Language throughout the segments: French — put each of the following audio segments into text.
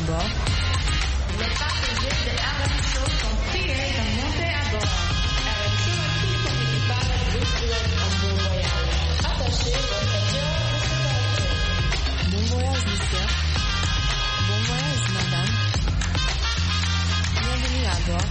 à bord. Les passagers de RM Show sont priés de monter à bord. RM Show et tout son équipage vous souhaitent un bon voyage. Attachez vos ceintures de sécurité. Bon voyage, monsieur. Bon voyage, madame. Bienvenue à bord.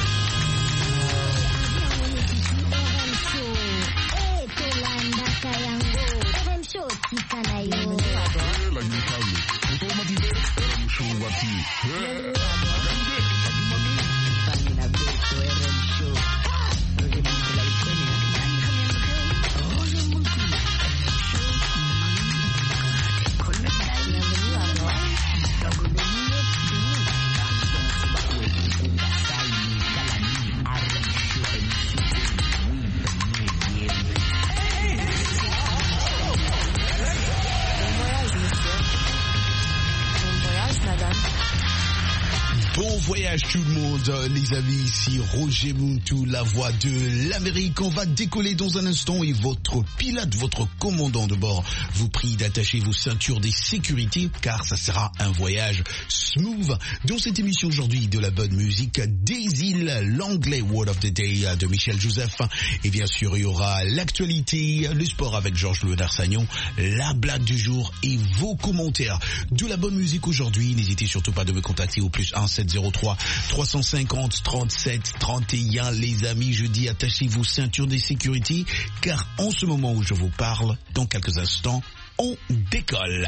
Bon voyage tout le monde, les amis, ici Roger Muntu, la voix de l'Amérique. On va décoller dans un instant et votre pilote, votre commandant de bord vous prie d'attacher vos ceintures de sécurité car ça sera un voyage smooth. Dans cette émission aujourd'hui de la bonne musique des îles, l'anglais Word of the Day de Michel Joseph et bien sûr il y aura l'actualité, le sport avec Georges-Louis D'Arsagnon, la blague du jour et vos commentaires. De la bonne musique aujourd'hui, n'hésitez surtout pas de me contacter au plus 1703 350 37 31. Les amis, je dis attachez vos ceintures de sécurité car en ce moment où je vous parle, dans quelques instants, on décolle.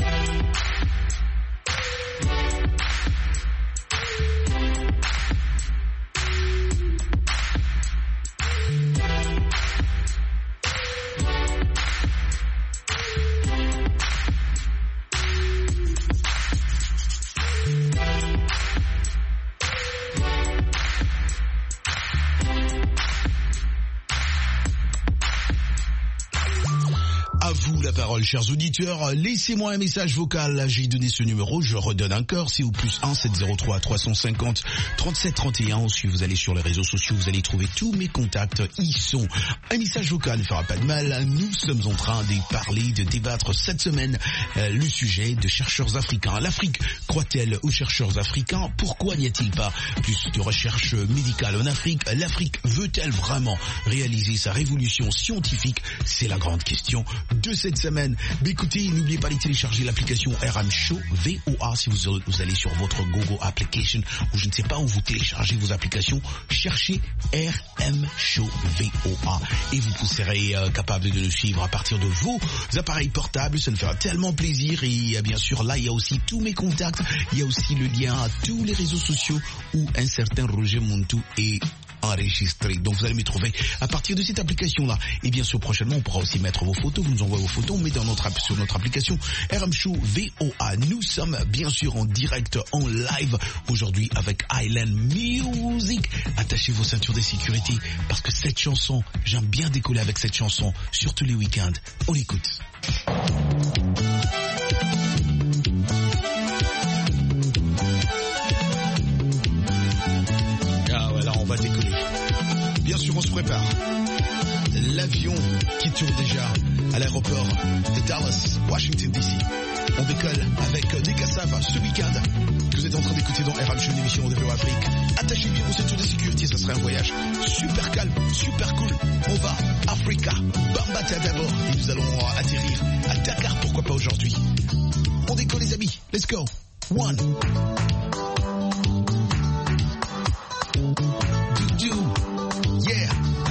À vous la parole, chers auditeurs. Laissez-moi un message vocal. J'ai donné ce numéro, je redonne encore. C'est au plus 1703 350 37 31. Ensuite, vous allez sur les réseaux sociaux, vous allez trouver tous mes contacts. Ils sont. Un message vocal ne fera pas de mal. Nous sommes en train de parler, de débattre cette semaine le sujet de chercheurs africains. L'Afrique croit-elle aux chercheurs africains? Pourquoi n'y a-t-il pas plus de recherche médicale en Afrique? L'Afrique veut-elle vraiment réaliser sa révolution scientifique? C'est la grande question de cette semaine. Mais écoutez, n'oubliez pas de télécharger l'application RM Show VOA si vous allez sur votre Google Application ou je ne sais pas où vous téléchargez vos applications, cherchez RM Show VOA et vous serez capable de nous suivre à partir de vos appareils portables. Ça nous fera tellement plaisir et bien sûr là il y a aussi tous mes contacts, il y a aussi le lien à tous les réseaux sociaux où un certain Roger Muntu est enregistré. Donc vous allez me trouver à partir de cette application-là. Et bien sûr, prochainement, on pourra aussi mettre vos photos. Vous nous envoyez vos photos, on met sur notre application RM Show VOA. Nous sommes bien sûr en direct, en live aujourd'hui avec Island Music. Attachez vos ceintures de sécurité parce que cette chanson, j'aime bien décoller avec cette chanson, surtout les week-ends. On écoute. On va décoller. Bien sûr, on se prépare. L'avion qui tourne déjà à l'aéroport de Dallas, Washington DC. On décolle avec des Kassav ce week-end que vous êtes en train d'écouter dans RM Show, une émission de VOA Afrique. Attachez bien vos ceintures de sécurité, ça sera un voyage super calme, super cool. On va Africa, Bambata d'abord et nous allons atterrir à Dakar, pourquoi pas aujourd'hui. On décolle les amis, let's go. One. Yeah.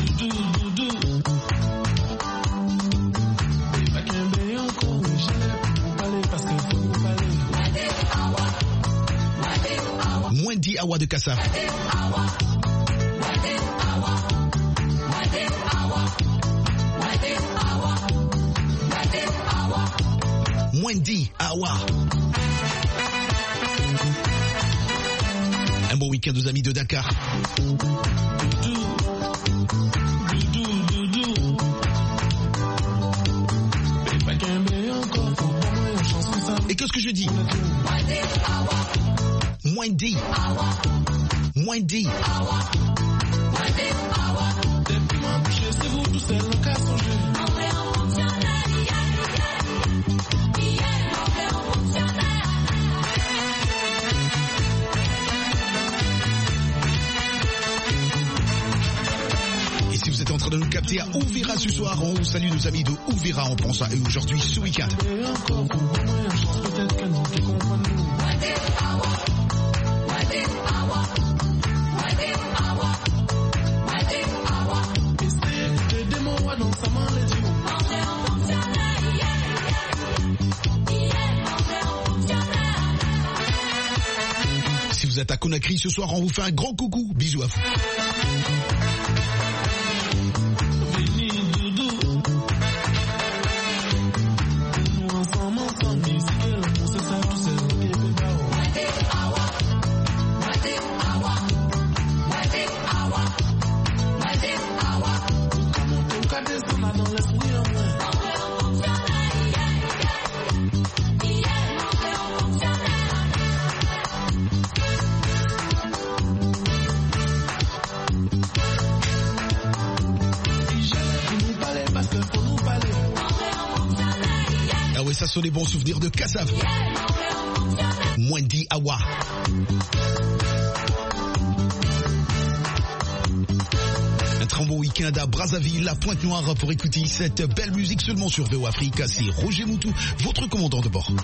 Moins 10 awa de Kassav. Moins 10 awa. Un bon week-end aux amis de Dakar. Et qu'est-ce que je dis? Moins 10. Moins 10. en train de nous capter à Ouvira ce soir. On salue nos amis de Ouvira, on pense à eux aujourd'hui ce week-end. Si vous êtes à Conakry ce soir, on vous fait un grand coucou. Bisous à vous. Ça sont les bons souvenirs de Kassav. Mwendi Awa. Un très bon week-end à Brazzaville, la Pointe-Noire, pour écouter cette belle musique seulement sur VO Africa. C'est Roger Moutou, votre commandant de bord.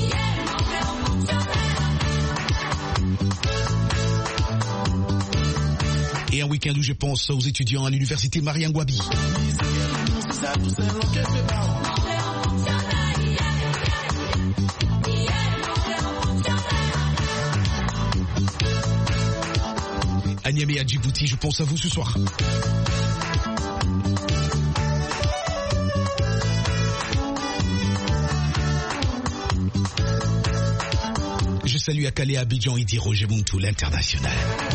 Et un week-end où je pense aux étudiants à l'université Mariam Gwabi. À Niamey, à Djibouti, je pense à vous ce soir. Je salue à Calais, à Abidjan, Idi Roger Moutou, l'international.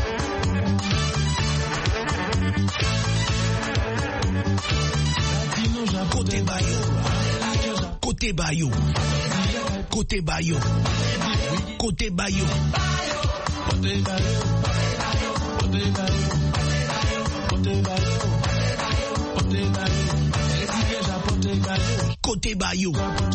Côté Bayo. Côté Bayo. Côté Bayo. Côté Bayo. Côté Bayo. Côté Bayo.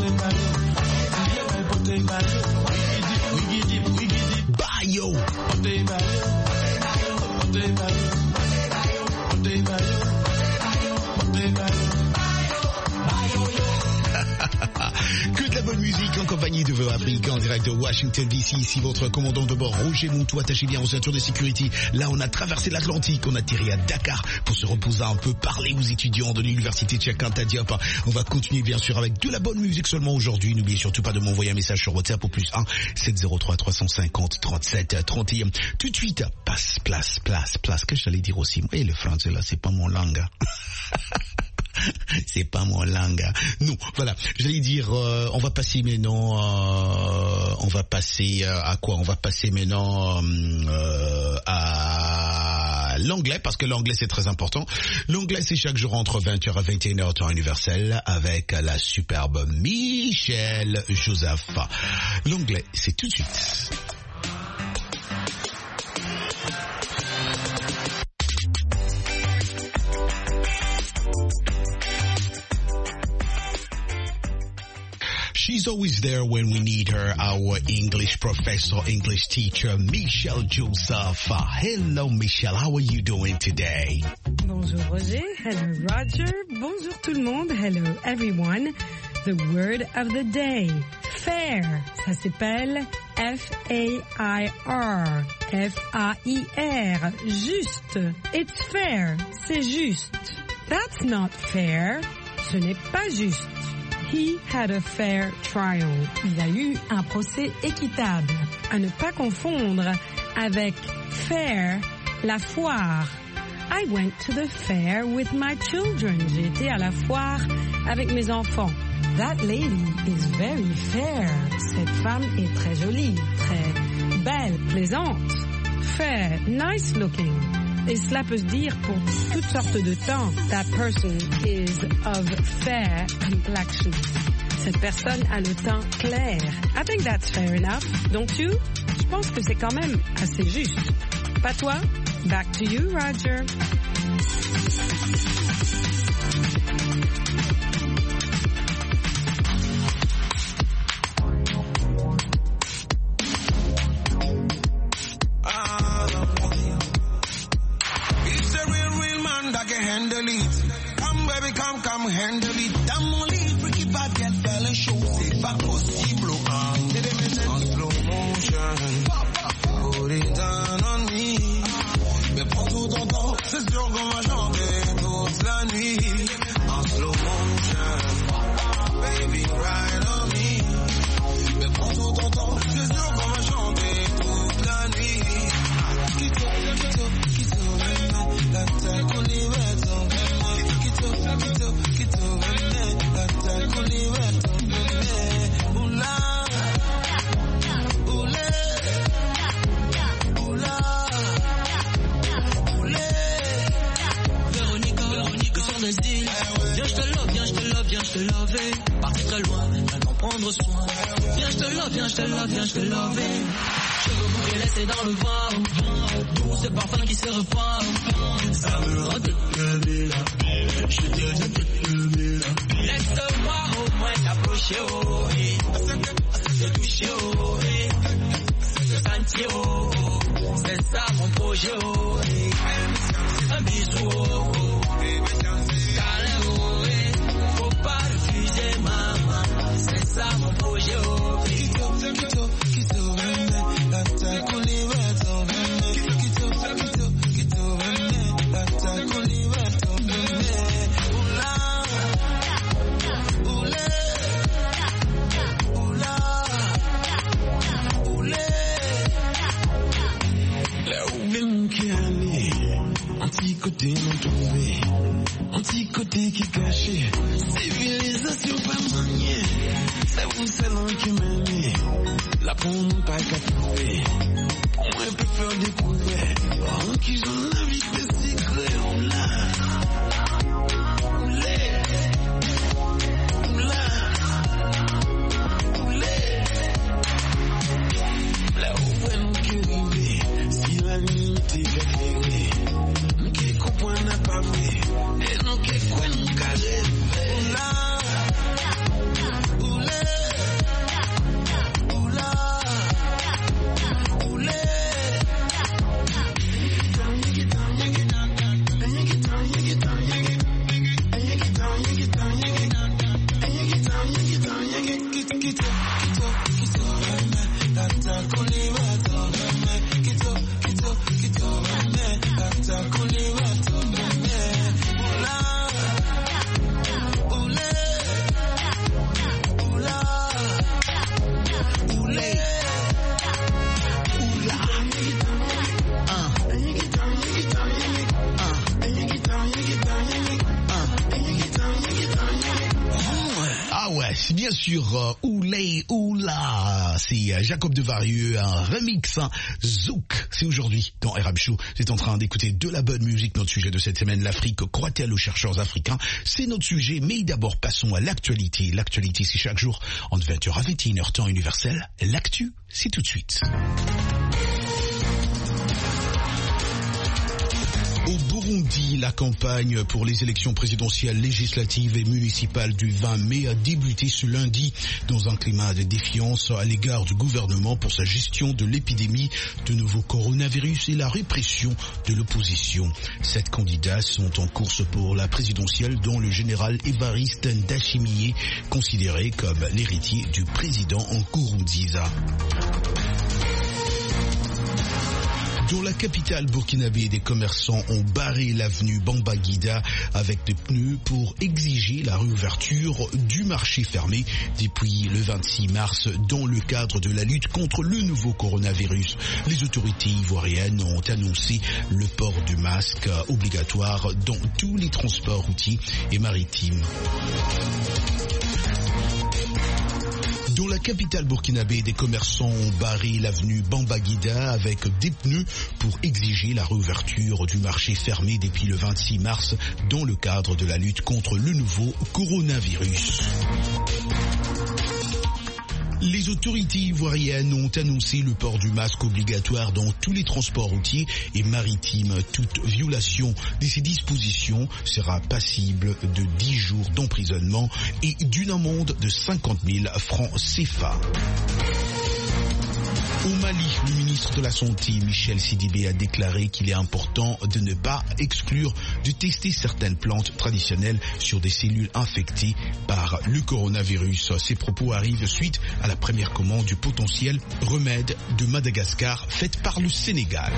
Que de la bonne musique en compagnie de VO Africa en direct de Washington DC. Ici votre commandant de bord Roger Moutou, attaché bien aux ceintures de sécurité. Là on a traversé l'Atlantique, on a atterri à Dakar pour se reposer un peu, parler aux étudiants de l'université Cheikh Anta Diop. On va continuer bien sûr avec de la bonne musique seulement aujourd'hui. N'oubliez surtout pas de m'envoyer un message sur WhatsApp au +1 703 350 37 31. Tout de suite, place. Que j'allais dire aussi, oui, le français là c'est pas mon langue. C'est pas mon langue. Non, voilà. J'allais dire, on va passer maintenant. On va passer à quoi? On va passer maintenant à l'anglais, parce que l'anglais c'est très important. L'anglais c'est chaque jour entre 20h et 21h temps universel avec la superbe Michelle Joseph. L'anglais c'est tout de suite. She's always there when we need her, our English professor, English teacher, Michelle Joseph. Hello, Michelle. How are you doing today? Bonjour, Roger. Hello, Roger. Bonjour, tout le monde. Hello, everyone. The word of the day. Fair. Ça s'appelle F-A-I-R. F-A-I-R. Juste. It's fair. C'est juste. That's not fair. Ce n'est pas juste. He had a fair trial. Il a eu un procès équitable. À ne pas confondre avec fair, la foire. I went to the fair with my children. J'ai été à la foire avec mes enfants. That lady is very fair. Cette femme est très jolie, très belle, plaisante. Fair, nice looking. Et cela peut se dire pour toutes sortes de temps. That person is of fair complexion. Cette personne a le teint clair. I think that's fair enough, don't you? Je pense que c'est quand même assez juste. Pas toi? Back to you, Roger. It's a real man that handle it. Come baby, come handle it. Dans mon lit, freaky bad girl, fais le show. C'est pas possible, en slow motion. Put it down on me. Mais prends tout ton temps, c'est sûr qu'on va chanter toute la nuit. En slow motion. Baby, ride on me. Mais prends tout ton temps, c'est sûr qu'on va chanter toute la nuit. Quito, la taille qu'on y met ton bébé. Quito, la taille qu'on y met ton bébé. Oula, oulé, oula, oulé. Véronica, sur le deal. Viens, je te love. Parti très loin, maintenant prendre soin. Viens, je te love. Cheveux bouclés laissés dans le vent. Tout ce parfum qui se répand. Ça me rend de là. Je te dis là. Laisse-moi au moins t'approcher, oh. Te toucher, oh. Te sentir, oh. C'est ça mon projet, oh. Un bisou, oh. Câlin, oh. Faut pas refuser, maman. C'est ça mon projet, oh. La taille qu'on y met ton bébé. Quito, la taille qu'on y met ton bébé. Oula, oulé, oula, oulé. Là où même qui allait, un petit côté non trouvé, un petit côté qui cachait. Civilisation pas maniée, c'est vous seul qui m'aimait. La pompe pas qu'à trouver, on peut faire découvrir. En qui j'en invite des secrets, oula, oulé, oula, oulé. Là où est-ce qu'on arrive, si la limite est éclairée, nous qui comprenons n'a pas fait, et nous qui quoi nous caler, oula. C'est bien sûr Oulé Oula, c'est Jacob Devarieux, un remix, Zouk, c'est aujourd'hui dans RM Show. C'est en train d'écouter de la bonne musique. Notre sujet de cette semaine, l'Afrique, croit-elle aux chercheurs africains? C'est notre sujet, mais d'abord passons à l'actualité. L'actualité, c'est chaque jour entre 20h à 21h, temps universel. L'actu, c'est tout de suite. Au Burundi, la campagne pour les élections présidentielles, législatives et municipales du 20 mai a débuté ce lundi dans un climat de défiance à l'égard du gouvernement pour sa gestion de l'épidémie de nouveau coronavirus et la répression de l'opposition. 7 candidats sont en course pour la présidentielle, dont le général Évariste Ndayishimiye, considéré comme l'héritier du président Nkurunziza. Dans la capitale burkinabé, des commerçants ont barré l'avenue Bambangida avec des pneus pour exiger la réouverture du marché fermé depuis le 26 mars dans le cadre de la lutte contre le nouveau coronavirus. Les autorités ivoiriennes ont annoncé le port du masque obligatoire dans tous les transports routiers et maritimes. Dans la capitale burkinabé, des commerçants ont barré l'avenue Bambangida avec des pneus pour exiger la réouverture du marché fermé depuis le 26 mars dans le cadre de la lutte contre le nouveau coronavirus. Les autorités ivoiriennes ont annoncé le port du masque obligatoire dans tous les transports routiers et maritimes. Toute violation de ces dispositions sera passible de 10 jours d'emprisonnement et d'une amende de 50 000 francs CFA. Au Mali, le ministre de la Santé, Michel Sidibé, a déclaré qu'il est important de ne pas exclure de tester certaines plantes traditionnelles sur des cellules infectées par le coronavirus. Ces propos arrivent suite à la première commande du potentiel remède de Madagascar faite par le Sénégal.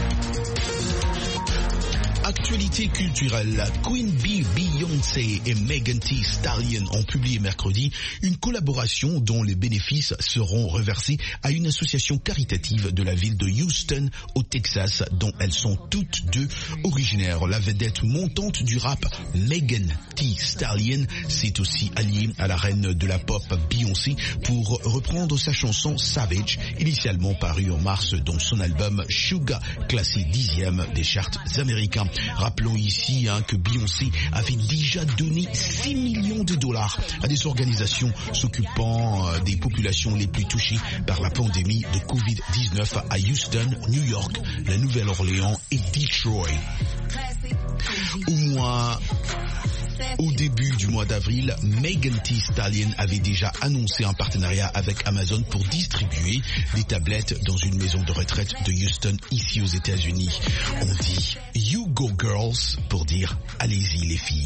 Actualité culturelle, Queen Bee, Beyoncé et Megan Thee Stallion ont publié mercredi une collaboration dont les bénéfices seront reversés à une association caritative de la ville de Houston au Texas dont elles sont toutes deux originaires. La vedette montante du rap Megan Thee Stallion s'est aussi alliée à la reine de la pop Beyoncé pour reprendre sa chanson Savage, initialement parue en mars dans son album Sugar, classé 10e des charts américains. Rappelons ici que Beyoncé avait déjà donné 6 millions de dollars à des organisations s'occupant des populations les plus touchées par la pandémie de Covid-19 à Houston, New York, la Nouvelle-Orléans et Detroit. Au début du mois d'avril, Megan Thee Stallion avait déjà annoncé un partenariat avec Amazon pour distribuer des tablettes dans une maison de retraite de Houston, ici aux États-Unis. On dit « You go girls » pour dire « allez-y les filles ».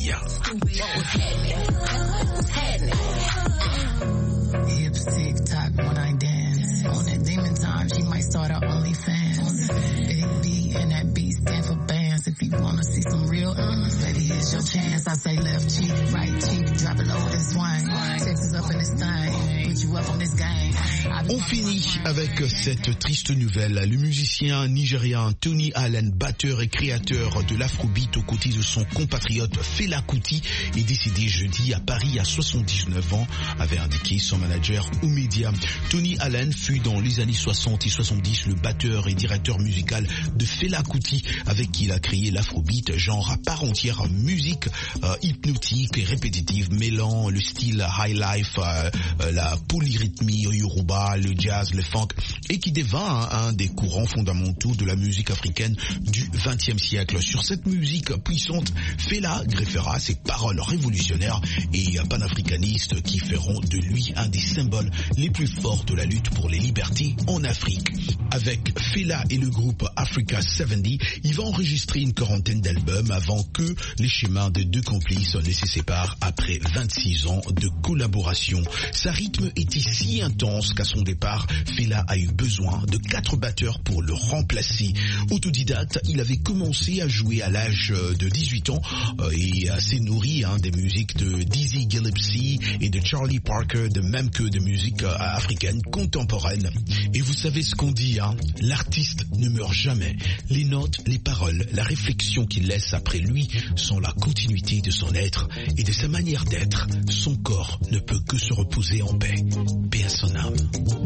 Hips tick tock when I dance. On that demon time, she might start her OnlyFans. Big B and that B stand for bands. If you wanna see some real, baby, here's your chance. I say left cheek, right cheek, drop it low and swing. Texas up in this thing, put you up on this game. On finit avec cette triste nouvelle. Le musicien nigérien Tony Allen, batteur et créateur de l'afrobeat aux côtés de son compatriote Fela Kuti, est décédé jeudi à Paris à 79 ans, avait indiqué son manager aux médias. Tony Allen fut dans les années 60 et 70 le batteur et directeur musical de Fela Kuti, avec qui il a créé l'afrobeat, genre à part entière, musique hypnotique et répétitive, mêlant le style high life, la polyrythmie yoruba, le jazz, le funk, et qui devint un des courants fondamentaux de la musique africaine du XXe siècle. Sur cette musique puissante, Fela greffera ses paroles révolutionnaires et panafricanistes qui feront de lui un des symboles les plus forts de la lutte pour les libertés en Afrique. Avec Fela et le groupe Africa 70, il va enregistrer une quarantaine d'albums avant que les chemins de deux complices ne se séparent après 26 ans de collaboration. Sa rythme était si intense qu'à son départ, Fela a eu besoin de 4 batteurs pour le remplacer. Autodidacte, il avait commencé à jouer à l'âge de 18 ans et s'est nourri des musiques de Dizzy Gillespie et de Charlie Parker, de même que de musique africaine contemporaine. Et vous savez ce qu'on dit, l'artiste ne meurt jamais. Les notes, les paroles, la réflexion qu'il laisse après lui sont la continuité de son être et de sa manière d'être. Son corps ne peut que se reposer en paix. Paix à son âme.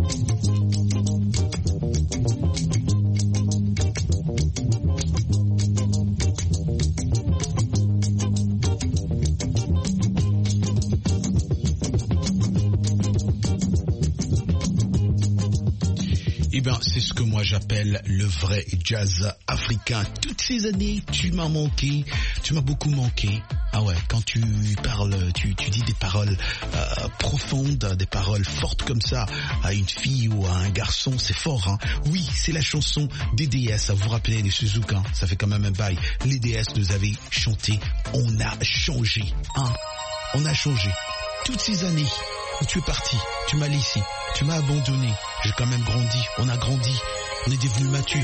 Eh bien, c'est ce que moi j'appelle le vrai jazz africain. Toutes ces années, tu m'as manqué, tu m'as beaucoup manqué. Ah ouais, quand tu parles, tu dis des paroles profondes, des paroles fortes comme ça à une fille ou à un garçon, c'est fort, Oui, c'est la chanson des DS, vous vous rappelez les Suzuki, ça fait quand même un bail. Les DS nous avaient chanté, on a changé, On a changé. Toutes ces années où tu es parti, tu m'as laissé, tu m'as abandonné, j'ai quand même grandi, on a grandi, on est devenu mature.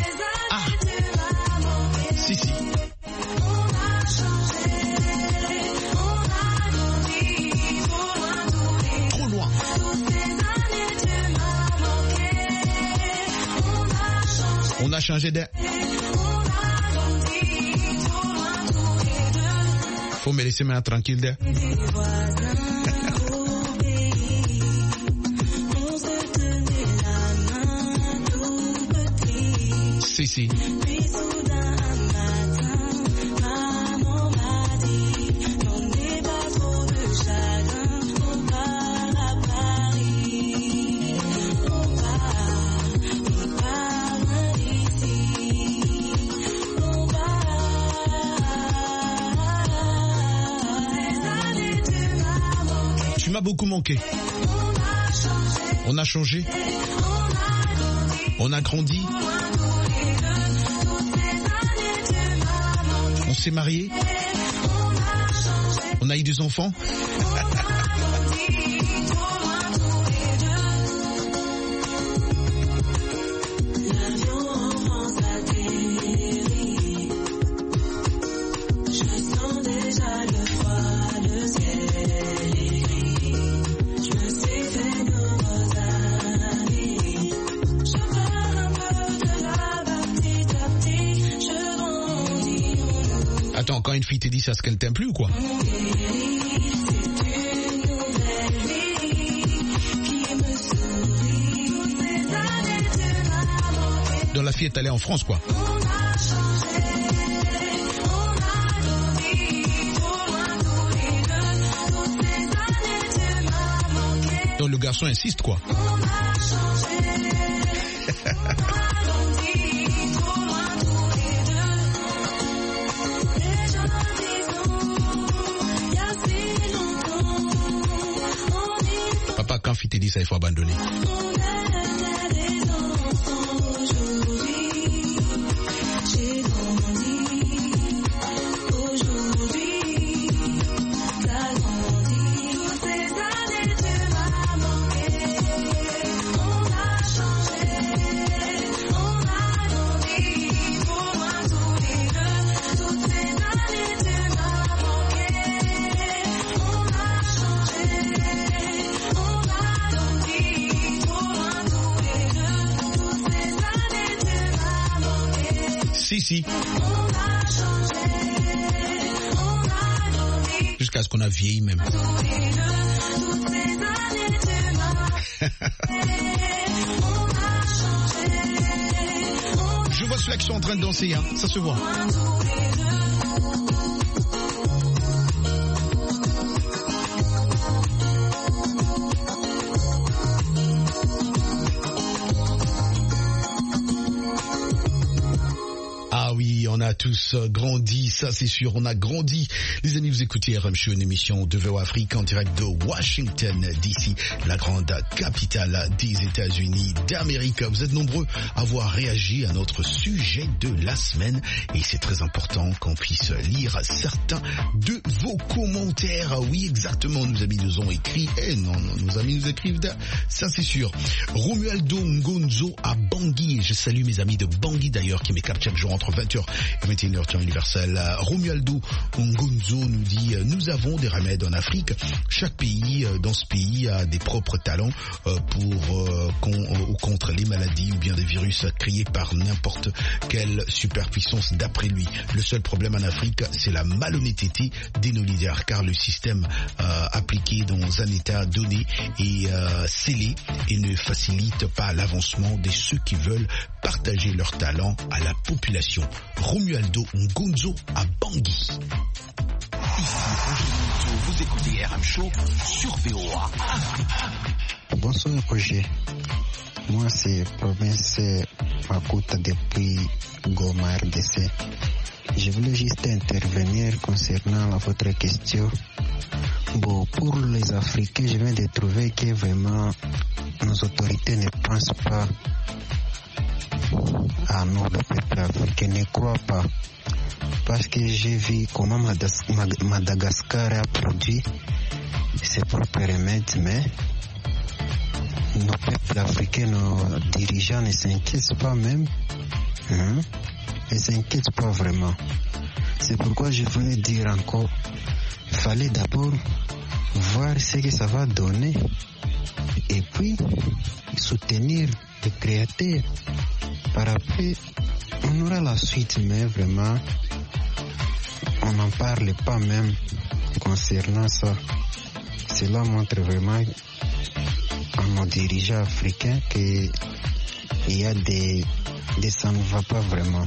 Si. Trop loin. On a changé d'air. Faut me laisser maintenant tranquille d'air. Si. Tu m'as beaucoup manqué. On a changé. On On a grandi. On s'est mariés. On a eu des enfants. Attends, quand une fille te dit ça, est-ce qu'elle t'aime plus ou quoi? Dans la fille est allée en France quoi. Donc le garçon insiste quoi. Papa, quand fille te dit ça, il faut abandonner. Si. Jusqu'à ce qu'on a vieilli même. Je vois ceux-là qui sont en train de danser, hein. Ça se voit. On a tous grandi, ça c'est sûr, on a grandi. Les amis, vous écoutez RM Show, une émission de VOA Afrique en direct de Washington DC, la grande capitale des États-Unis d'Amérique. Vous êtes nombreux à avoir réagi à notre sujet de la semaine et c'est très important qu'on puisse lire certains de vos commentaires. Oui, exactement, nos amis nous ont écrit, nos amis nous écrivent, ça c'est sûr. Romualdo Ngonzo à Bangui, je salue mes amis de Bangui d'ailleurs qui me captent chaque jour entre 20h et 21h temps universel. Romualdo Ngonzo nous dit nous avons des remèdes en Afrique. Chaque pays dans ce pays a des propres talents ou contre les maladies ou bien des virus créés par n'importe quelle superpuissance d'après lui. Le seul problème en Afrique, c'est la malhonnêteté de nos leaders car le système appliqué dans un état donné est scellé et ne facilite pas l'avancement de ceux qui veulent partager leurs talents à la population. Romualdo Ngonzo à Bangui. Ici Roger Ngonzo, vous écoutez RM Show sur VOA. Bonsoir Roger. Moi c'est Province Makuta depuis Goma RDC. Je voulais juste intervenir concernant votre question. Bon, pour les Africains, je viens de trouver que vraiment nos autorités ne pensent pas à nous, le peuple africain, ne croit pas. Parce que j'ai vu comment Madagascar a produit ses propres remèdes, mais nos peuples africains, nos dirigeants ne s'inquiètent pas même. Ne s'inquiètent pas vraiment. C'est pourquoi je voulais dire encore, il fallait d'abord voir ce que ça va donner et puis soutenir les créateurs. Par après, on aura la suite, mais vraiment, on n'en parle pas même concernant ça. Cela montre vraiment à nos dirigeants africains qu'il y a des ça ne va pas vraiment.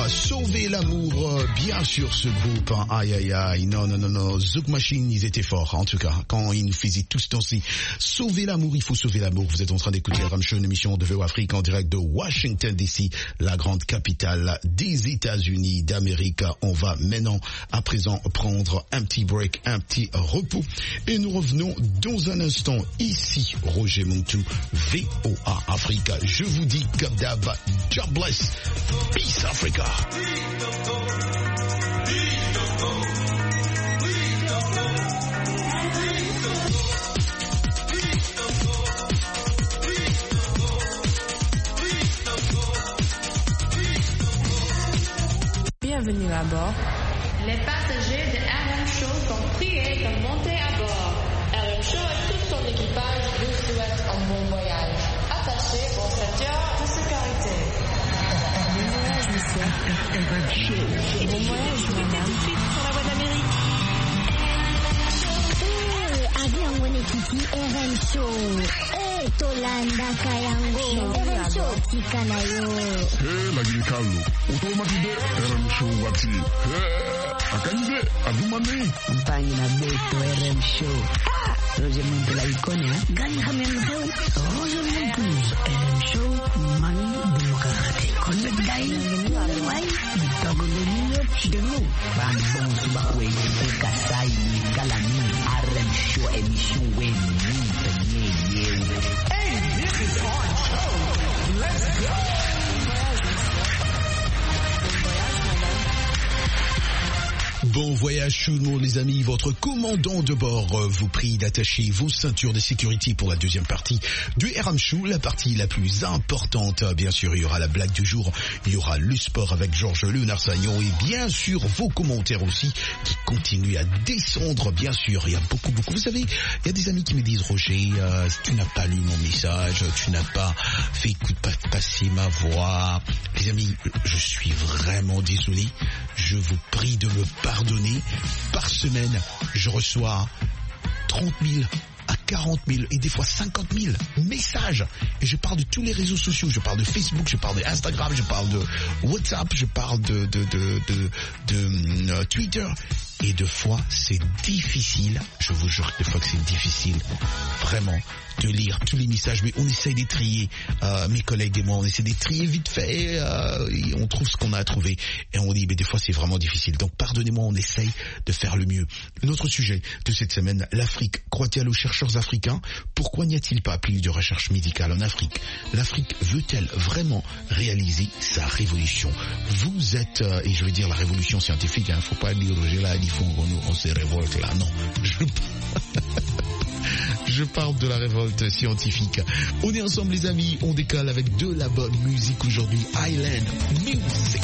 Sauver l'amour, bien sûr ce groupe, hein. Aïe aïe aïe, non, Zouk Machine, ils étaient forts, en tout cas, quand ils nous faisaient tous danser. Sauver l'amour, il faut sauver l'amour. Vous êtes en train d'écouter RM Show, une émission de VO Afrique en direct de Washington DC, la grande capitale des États-Unis d'Amérique. On va maintenant, à présent, prendre un petit break, un petit repos, et nous revenons dans un instant. Ici, Roger Montou, VOA Africa. Je vous dis, comme d'hab, God bless, peace Africa. Bienvenue à bord. Les passagers de RM Show sont priés de monter à bord. RM Show et tout son équipage vous souhaitent un bon voyage. Attachez vos ceintures de sécurité. Bon voyage, monsieur. Bon voyage, madame. Sur la voie d'Amérique. Avion Monekiti RM Show. Tolanda Kayango. RM Show Tikanayo. Lagi Carlo. Automatique RM Show Wati. Akanje Adumani. Mpani na Beto RM Show. Roger Montu la icône, hein? Gani Hamilton. Roger Montu RM Show. Mani Demokrati. Connect Guy. Why? Togo de New de nous. Bandon Subakwe. Kasai. Galami. RM Show émission Wen. Hey, this is our show. Let's go. Bon voyage tout le monde les amis, votre commandant de bord vous prie d'attacher vos ceintures de sécurité pour la deuxième partie du RM Show, la partie la plus importante. Bien sûr, il y aura la blague du jour, il y aura le sport avec Georges Léonard Sagnon et bien sûr vos commentaires aussi qui continuent à descendre. Bien sûr, il y a beaucoup. Vous savez, il y a des amis qui me disent Roger, tu n'as pas lu mon message, tu n'as pas fait passer ma voix. Les amis, je suis vraiment désolé. Je vous prie de me pardonner. Par semaine, je reçois 30 000 à 40 000 et des fois 50 000 messages. Et je parle de tous les réseaux sociaux. Je parle de Facebook, je parle de Instagram, je parle de WhatsApp, je parle de Twitter. Et deux fois, c'est difficile. Je vous jure que des fois que c'est difficile, vraiment, de lire tous les messages. Mais on essaye de trier, mes collègues et moi, on essaie de trier vite fait. Et on trouve ce qu'on a à trouver. Et on dit, mais des fois, c'est vraiment difficile. Donc, pardonnez-moi, on essaye de faire le mieux. Notre sujet de cette semaine, l'Afrique. Croit-elle aux chercheurs africains? Pourquoi n'y a-t-il pas plus de recherche médicale en Afrique? L'Afrique veut-elle vraiment réaliser sa révolution? Vous êtes, et je veux dire la révolution scientifique, faut pas dire Roger là, il faut qu'on se révolte là, non. Je parle de la révolte scientifique. On est ensemble les amis, on décolle avec de la bonne musique aujourd'hui. Island Music.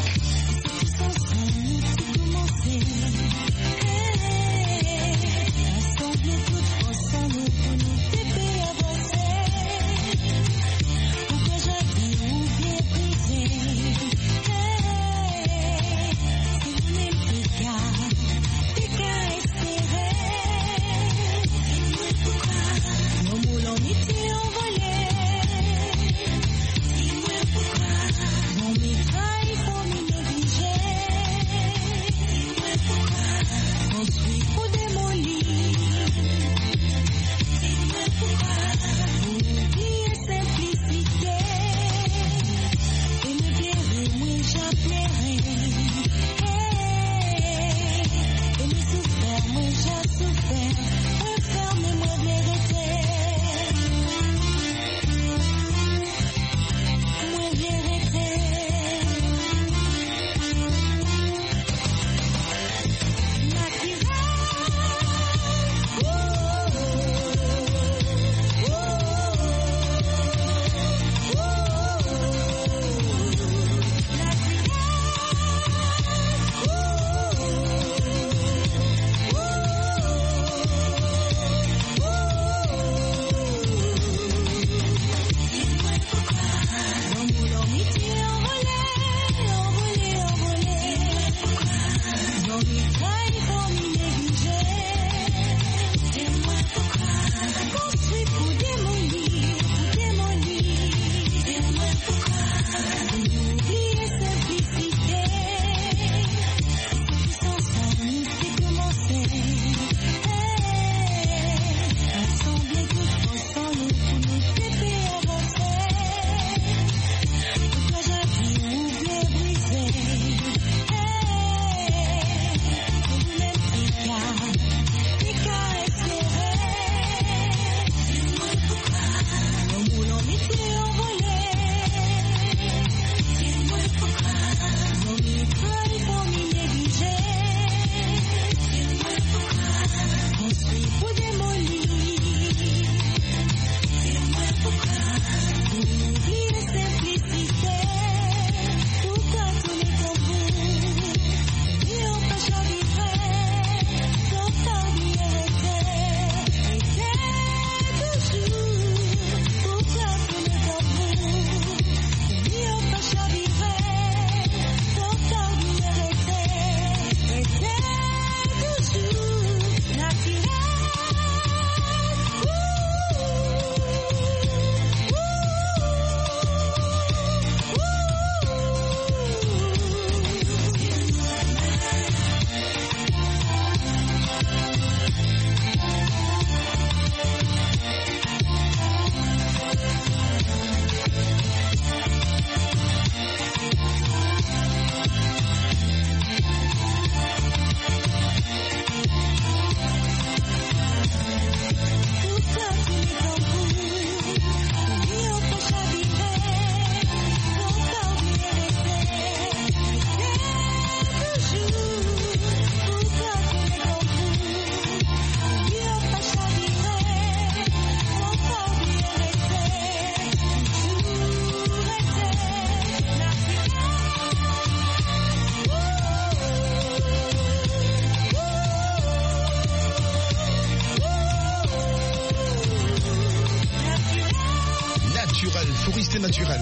c'est naturel.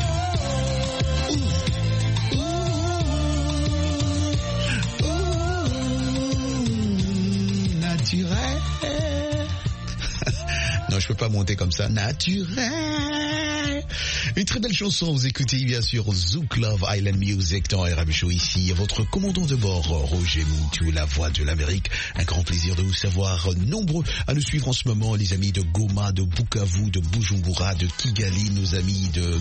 Naturel. Non, je peux pas monter comme ça. Naturel. Une très belle chanson, vous écoutez bien sûr Zouk Love Island Music dans RM Show ici. Votre commandant de bord, Roger Moutou, la voix de l'Amérique. Un grand plaisir de vous savoir nombreux à nous suivre en ce moment, les amis de Goma, de Bukavu, de Bujumbura, de Kigali, nos amis de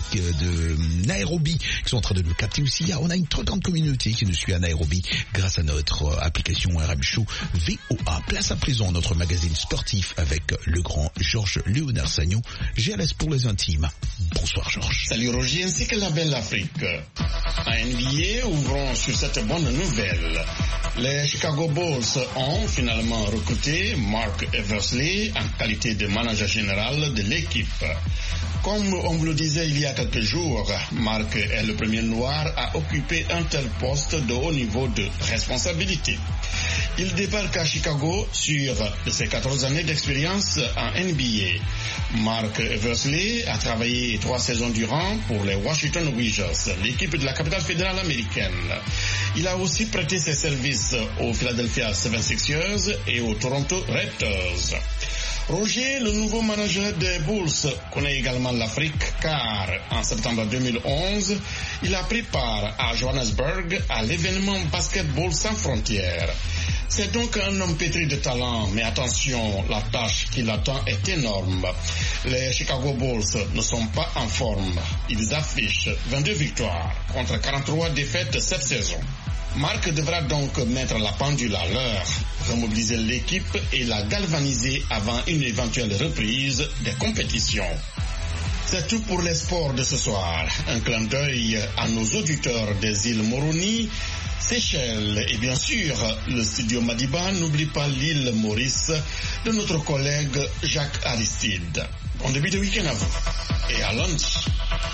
Nairobi qui sont en train de nous capter aussi. On a une très grande communauté qui nous suit à Nairobi grâce à notre application RM Show VOA. Place à présent notre magazine sportif avec le grand Georges Léonard Sagnon, GLS pour les intimes. Bonsoir Georges. Salut Roger ainsi que la belle Afrique. À NBA, ouvrons sur cette bonne nouvelle. Les Chicago Bulls ont finalement recruté Mark Eversley en qualité de manager général de l'équipe. Comme on vous le disait il y a quelques jours, Mark est le premier noir à occuper un tel poste de haut niveau de responsabilité. Il débarque à Chicago sur ses 14 années d'expérience en NBA. Mark Eversley a travaillé 3 saisons durant pour les Washington Wizards, l'équipe de la capitale fédérale américaine. Il a aussi prêté ses services aux Philadelphia 76ers et aux Toronto Raptors. Roger, le nouveau manager des Bulls, connaît également l'Afrique car en septembre 2011, il a pris part à Johannesburg à l'événement Basketball sans frontières. C'est donc un homme pétri de talent, mais attention, la tâche qui l'attend est énorme. Les Chicago Bulls ne sont pas en forme. Ils affichent 22 victoires contre 43 défaites cette saison. Mark devra donc mettre la pendule à l'heure, remobiliser l'équipe et la galvaniser avant une éventuelle reprise des compétitions. C'est tout pour les sports de ce soir. Un clin d'œil à nos auditeurs des îles Moroni, Seychelles et bien sûr le studio Madiba. N'oublie pas l'île Maurice de notre collègue Jacques Aristide. Bon début de week-end à vous et à lundi.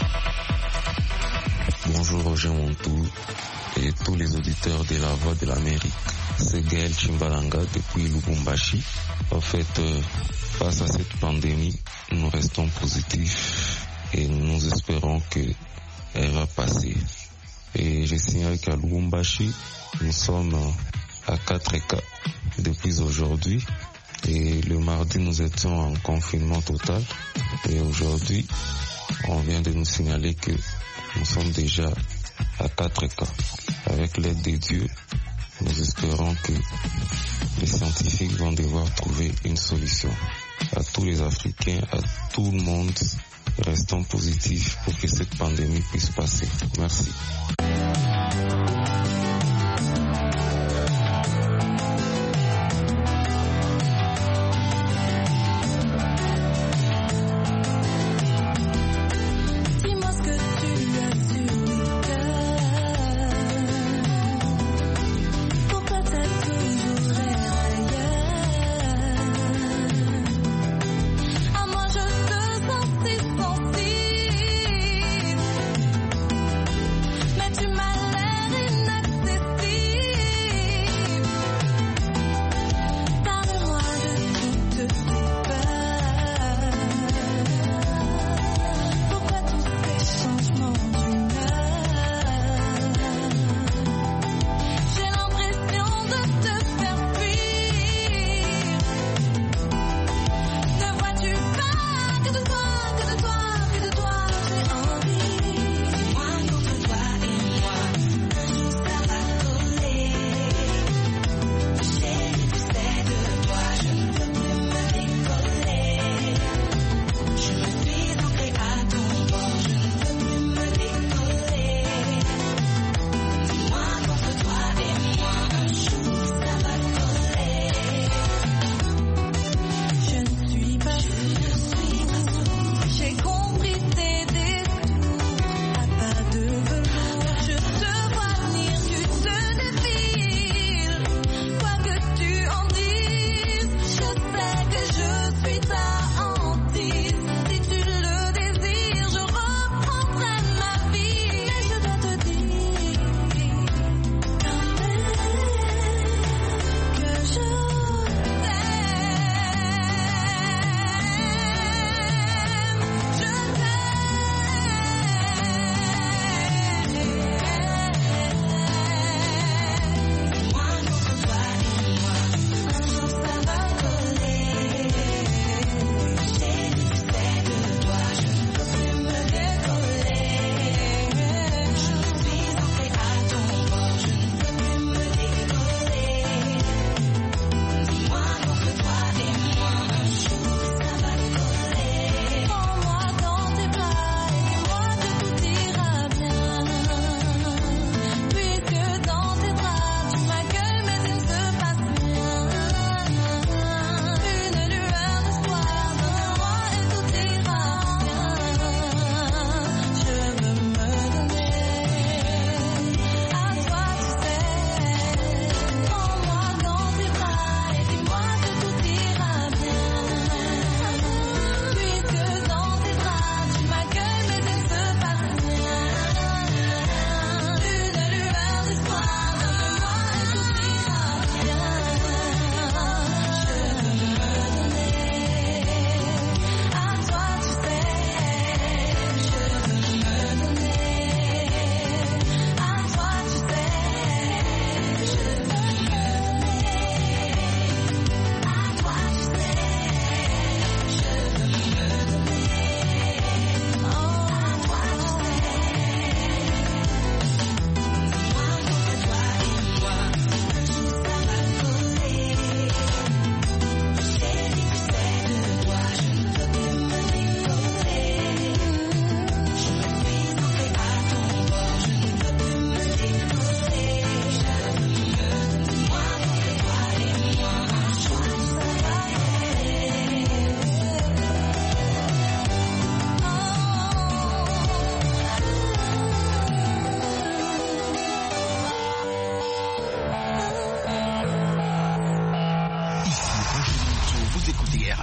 Bonjour Roger Montou et tous les auditeurs de la Voix de l'Amérique. C'est Gaël Chimbalanga depuis Lubumbashi. En fait, face à cette pandémie, nous restons positifs et nous espérons qu'elle va passer. Et je signale qu'à Lubumbashi, nous sommes à 4 cas depuis aujourd'hui. Et le mardi, nous étions en confinement total. Et aujourd'hui, on vient de nous signaler que nous sommes déjà à 4 cas. Avec l'aide de Dieu, nous espérons que les scientifiques vont devoir trouver une solution. À tous les Africains, à tout le monde, restons positifs pour que cette pandémie puisse passer. Merci. Mais tu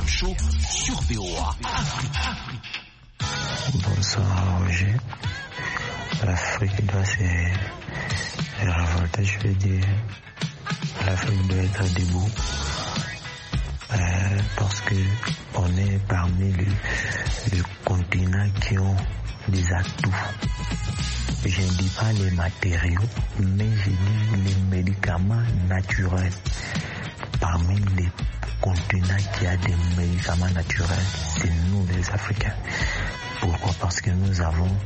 FM Show sur VOA Afrique. Bonsoir Roger. L'Afrique doit se révolter, je veux dire. L'Afrique doit être debout. Parce que on est parmi les continents qui ont des atouts. Je ne dis pas les matériaux, mais je dis les médicaments naturels. Parmi les continents qui a des médicaments naturels, c'est nous les Africains. Pourquoi? Parce que nous avons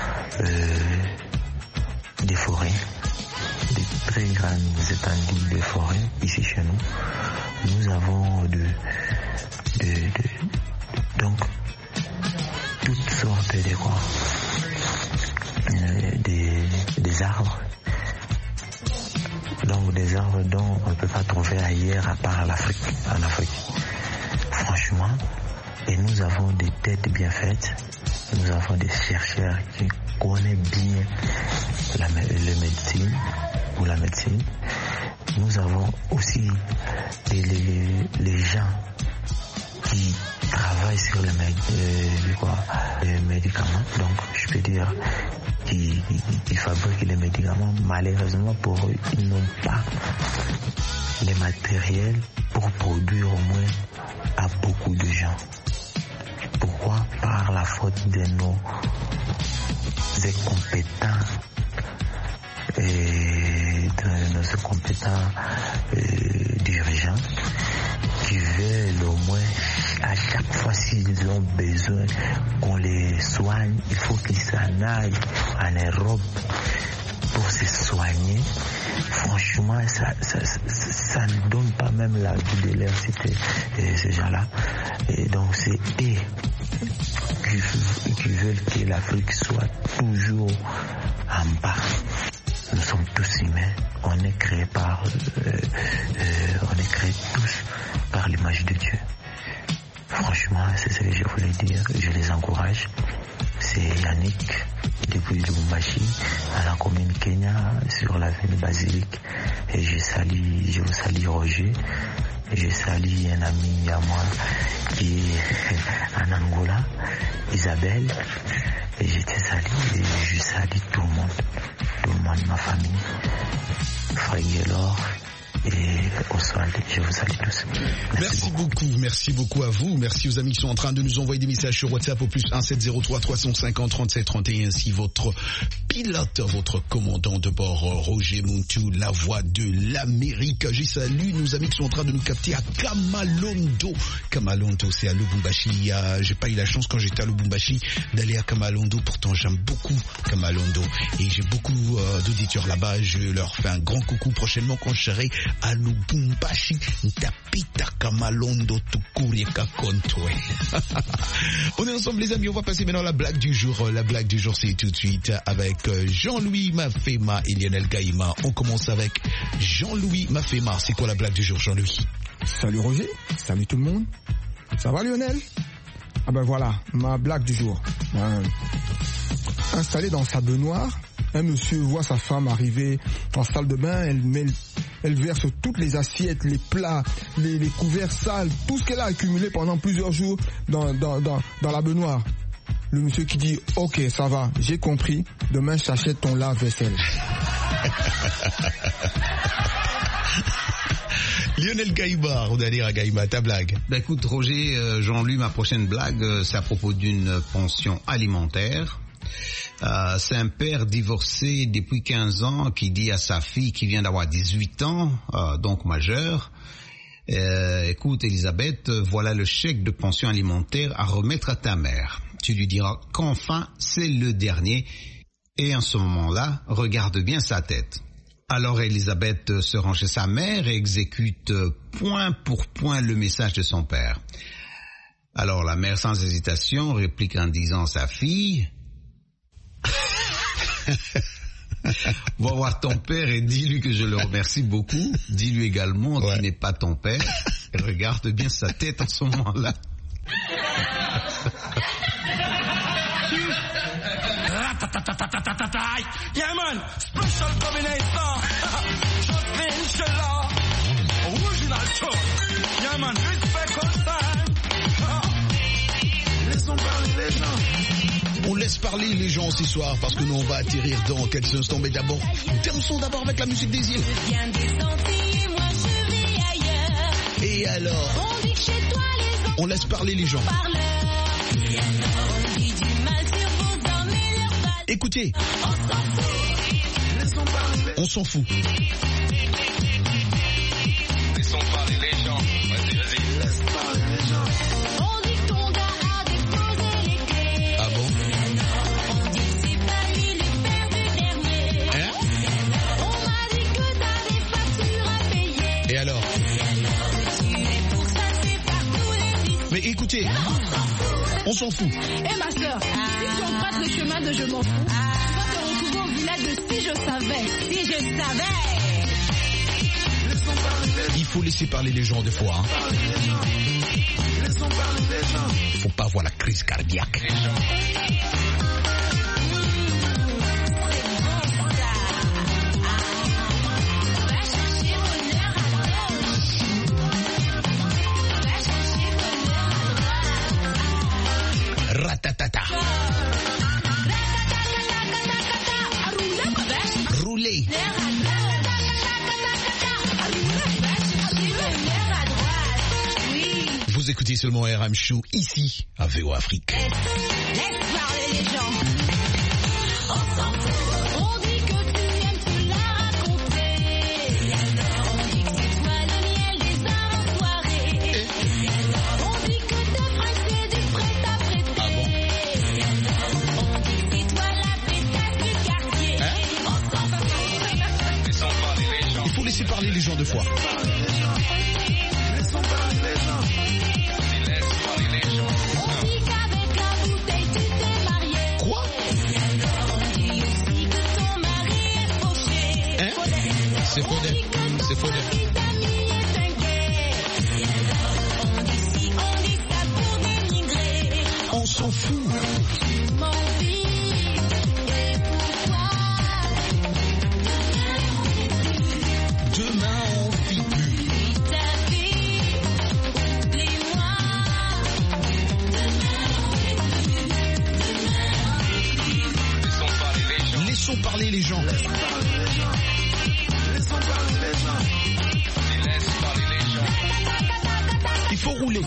des forêts, des très grandes étendues de forêts ici chez nous. Nous avons donc toutes sortes de quoi, des arbres. Donc des arbres dont on ne peut pas trouver ailleurs à part en Afrique. Franchement, et nous avons des têtes bien faites. Nous avons des chercheurs qui connaissent bien la médecine. Nous avons aussi les gens qui travaillent sur les médicaments. Donc, je peux dire qui fabriquent les médicaments. Malheureusement, pour eux, ils n'ont pas les matériels pour produire au moins à beaucoup de gens. Pourquoi? Par la faute de nos incompétents dirigeants qui veulent au moins à chaque fois s'ils ont besoin qu'on les soigne, il faut qu'ils s'en aillent en Europe pour se soigner. Franchement, ça ne donne pas même la vie de leur cité, ces gens-là. Et donc c'est eux qui veulent que l'Afrique soit toujours en bas. Nous sommes tous humains. On est créés tous par l'image de Dieu. Franchement, c'est ce que je voulais dire. Je les encourage. C'est Yannick depuis Lubumbashi à la commune Kenya sur l'avenue Basilique. Et je vous salue Roger. Je salue un ami à moi qui est en Angola, Isabelle. Et je te salue et je salue tout le monde, ma famille, Frère Guélor et Oswald. Je vous salue tous. Merci beaucoup à vous. Merci aux amis qui sont en train de nous envoyer des messages sur WhatsApp au +1 703 350 37 31. Si votre pilote, votre commandant de bord, Roger Muntu, la voix de l'Amérique. Je salue nos amis qui sont en train de nous capter à Kamalondo. Kamalondo, c'est à Lubumbashi. J'ai pas eu la chance quand j'étais à Lubumbashi d'aller à Kamalondo. Pourtant, j'aime beaucoup Kamalondo. Et j'ai beaucoup d'auditeurs là-bas. Je leur fais un grand coucou prochainement quand je serai à Lubumbashi. Tapita Kamalondo Tukuri Kakontwe. On est ensemble les amis, on va passer maintenant à la blague du jour. La blague du jour c'est tout de suite avec Jean-Louis Mafema et Lionel Gaïma. On commence avec Jean-Louis Mafema. C'est quoi la blague du jour, Jean-Louis? Salut Roger, salut tout le monde. Ça va Lionel? Ah ben voilà, ma blague du jour. Installé dans sa baignoire, un monsieur voit sa femme arriver en salle de bain, elle verse toutes les assiettes, les plats, les couverts sales, tout ce qu'elle a accumulé pendant plusieurs jours dans la baignoire. Le monsieur qui dit « Ok, ça va, j'ai compris, demain j'achète ton lave-vaisselle. » Lionel Gaïma, on va dire à Gaïma, ta blague. Ben écoute Roger, Jean-Louis, ma prochaine blague, c'est à propos d'une pension alimentaire. C'est un père divorcé depuis 15 ans qui dit à sa fille qui vient d'avoir 18 ans, donc majeure, écoute Elisabeth, voilà le chèque de pension alimentaire à remettre à ta mère. Tu lui diras qu'enfin c'est le dernier et en ce moment-là, regarde bien sa tête. Alors Elisabeth se rend chez sa mère et exécute point pour point le message de son père. Alors la mère sans hésitation réplique en disant à sa fille... Va voir ton père et dis-lui que je le remercie beaucoup. Dis-lui également qu'il n'est pas ton père. Et regarde bien sa tête en ce moment-là. Yeah man, special combination. Just Original tune. Yeah man, respect on time. parler les gens ce soir parce que nous on va atterrir dans quelques instants. Mais d'abord, dansons d'abord avec la musique des îles. Et alors, on laisse parler les gens. Écoutez, on s'en fout. Laissons parler les gens. Vas-y, laisse parler les gens. On dit que ton gars a déposé les clés. Ah bon? On dit que c'est pas lui le père du dernier. Hein? On m'a dit que t'as des factures à payer. Et alors? Tu es pour ça, c'est par tous les vices. Mais écoutez, on s'en fout. Eh ma soeur, si tu empruntes le chemin de je m'en fous, tu vas te retrouver au village de si je savais. Si je savais. Il faut laisser parler les gens des fois. Hein. Faut pas avoir la crise cardiaque. Ratatata. Rouler. Vous écoutez seulement RM Show ici à VO Afrique. Laisse parler les gens. On dit que tu aimes, tu l'as raconté. On dit que c'est toi le miel des arts en soirée. On dit que t'es pressé du prêt à prêter. Ah bon? On dit que c'est toi la pétasse du quartier. Laissons parler les gens. Il faut laisser parler les gens deux fois. Laissons parler les gens. On dit qu'avec la bouteille tu t'es marié. Quoi? On dit aussi que ton mari est fauché. Hein? C'est faux. C'est faux. Ta vie est un gay. On dit si, on dit ça pour dénigrer. On s'en fout. Mon vie, et pourquoi? Demain on vit plus. Ta vie, oublie-moi. Laissons parler les gens. Laissons parler les gens. Il faut rouler.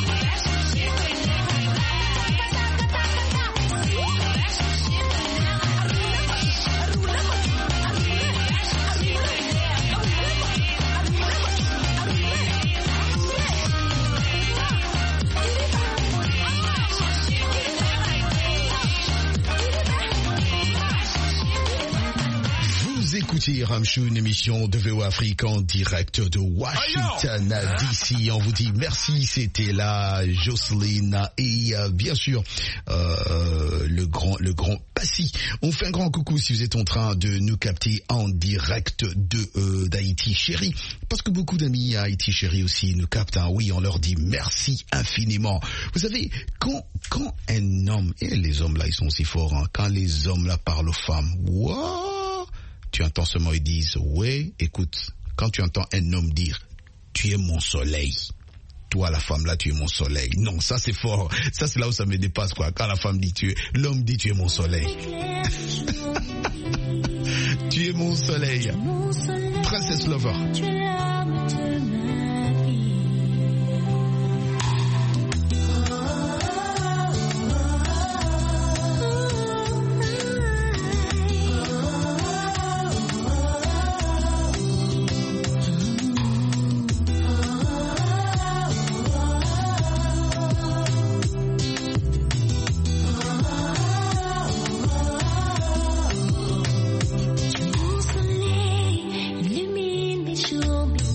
Vous écoutez RM Show, une émission de VO Afrique en direct de Washington DC. On vous dit merci, c'était là Jocelyne et bien sûr le grand Passy. On fait un grand coucou si vous êtes en train de nous capter en direct d'Haïti chérie, parce que beaucoup d'amis à Haïti chérie aussi nous captent. Hein. Oui, on leur dit merci infiniment. Vous savez, quand un homme, et les hommes là ils sont aussi forts, hein, quand les hommes là parlent aux femmes, wow, tu entends seulement ils disent ouais, écoute, quand tu entends un homme dire tu es mon soleil, toi la femme là tu es mon soleil, non, ça c'est fort, ça c'est là où ça me dépasse quoi, quand la femme dit l'homme dit tu es mon soleil. Tu es mon soleil. Princess Lover. Tu es l'âme de ma vie. Mon soleil illumine mes jours, mes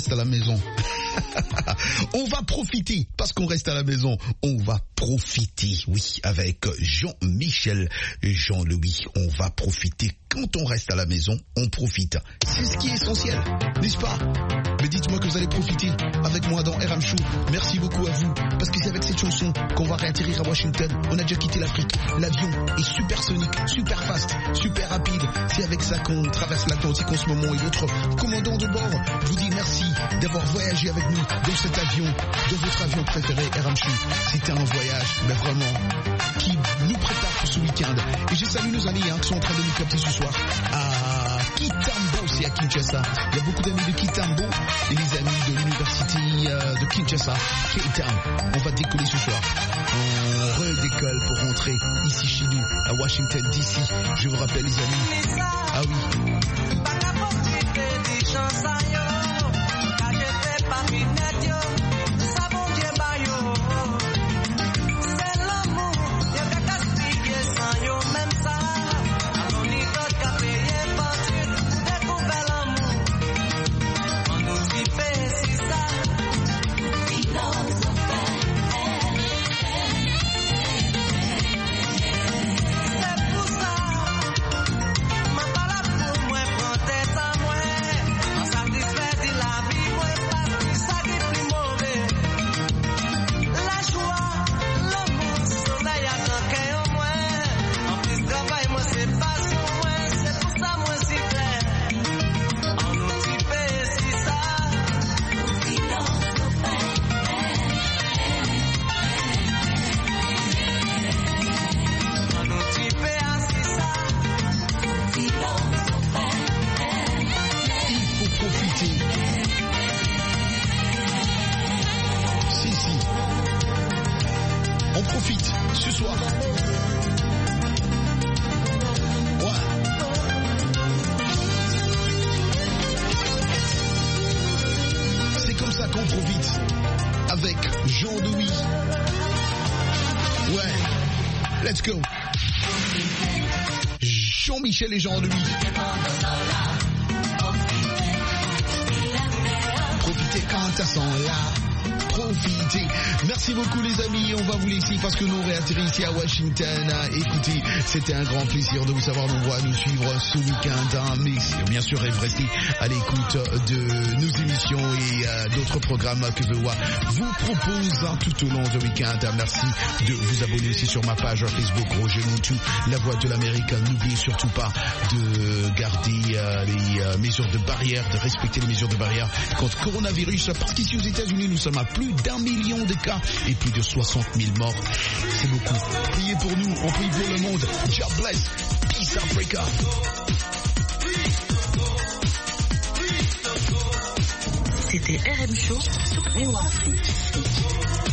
reste à la maison. On va profiter, parce qu'on reste à la maison, on va profiter, oui, avec Jean-Michel et Jean-Louis. On va profiter. Quand on reste à la maison, on profite. C'est ce qui est essentiel, n'est-ce pas? Mais dites-moi que vous allez profiter avec moi dans RM Show. Merci beaucoup à vous, parce que c'est avec cette chanson qu'on va réatterrir à Washington. On a déjà quitté l'Afrique. L'avion est supersonique, super fast, super rapide. C'est avec ça qu'on traverse l'Atlantique en ce moment. Et votre commandant de bord vous dit merci d'avoir voyagé avec nous dans cet avion, dans votre avion préféré, RM Show. C'était un voyage, mais vraiment, qui nous prépare pour ce week-end. Et je salue nos amis qui sont en train de nous capter ce soir à Kitambo, c'est à Kinshasa. Il y a beaucoup d'amis de Kitambo et les amis de l'université de Kinshasa, K-Town. On va décoller ce soir. On redécolle pour rentrer ici chez nous à Washington DC. Je vous rappelle les amis. Ah oui. On profite ce soir. Ouais. C'est comme ça qu'on profite avec Jean-Louis. Ouais. Let's go. Jean-Michel et Jean-Louis. Profitez quand elles sont là. Profitez. Merci beaucoup les amis, on va vous laisser parce que nous réatterrissons ici à Washington. Écoutez, c'était un grand plaisir de vous savoir nombreux nous suivre ce week-end. Mais bien sûr, restez à l'écoute de nos émissions et d'autres programmes que VOA vous propose tout au long du week-end. Merci de vous abonner aussi sur ma page Facebook Roger Moutou, La Voix de l'Amérique. N'oubliez surtout pas de garder les mesures de barrière, de respecter les mesures de barrière contre le coronavirus, parce qu'ici aux États-Unis, nous sommes à plus d'1 million de cas et plus de 60 000 morts. C'est beaucoup. Priez pour nous, on prie pour le monde. God bless. Peace Africa. C'était RM Show sur VOA Afrique.